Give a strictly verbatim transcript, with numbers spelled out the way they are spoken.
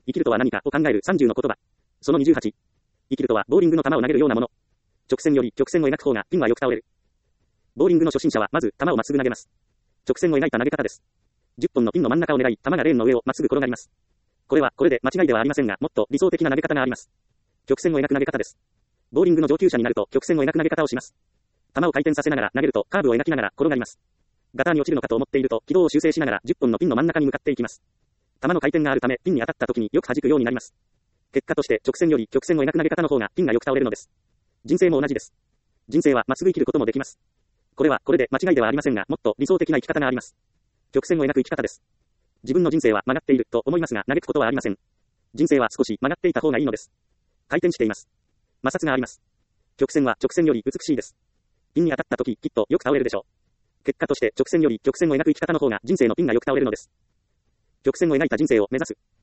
生きるとは何かを考えるさんじゅうの言葉。そのにじゅうはち。生きるとはボーリングの球を投げるようなもの。直線より曲線を描く方がピンはよく倒れる。ボーリングの初心者はまず球をまっすぐ投げます。直線を描いた投げ方です。じゅっぽんのピンの真ん中を狙い、球がレーンの上をまっすぐ転がります。これはこれで間違いではありませんが、もっと理想的な投げ方があります。曲線を描く投げ方です。ボーリングの上級者になると曲線を描く投げ方をします。球を回転させながら投げるとカーブを描きながら転がります。ガターに落ちるのかと思っていると軌道を修正しながらじゅっぽんのピンの真ん中に向かっていきます。球の回転があるためピンに当たった時によく弾くようになります。結果として直線より曲線を描く投げ方の方がピンがよく倒れるのです。人生も同じです。人生はまっすぐ生きることもできます。これはこれで間違いではありませんが、もっと理想的な生き方があります。曲線を描く生き方です。自分の人生は曲がっていると思いますが、嘆くことはありません。人生は少し曲がっていた方がいいのです。回転しています。摩擦があります。曲線は直線より美しいです。ピンに当たった時きっとよく倒れるでしょう。結果として直線より曲線を描く生き方の方が人生のピンがよく倒れるのです。曲線を描いた人生を目指す。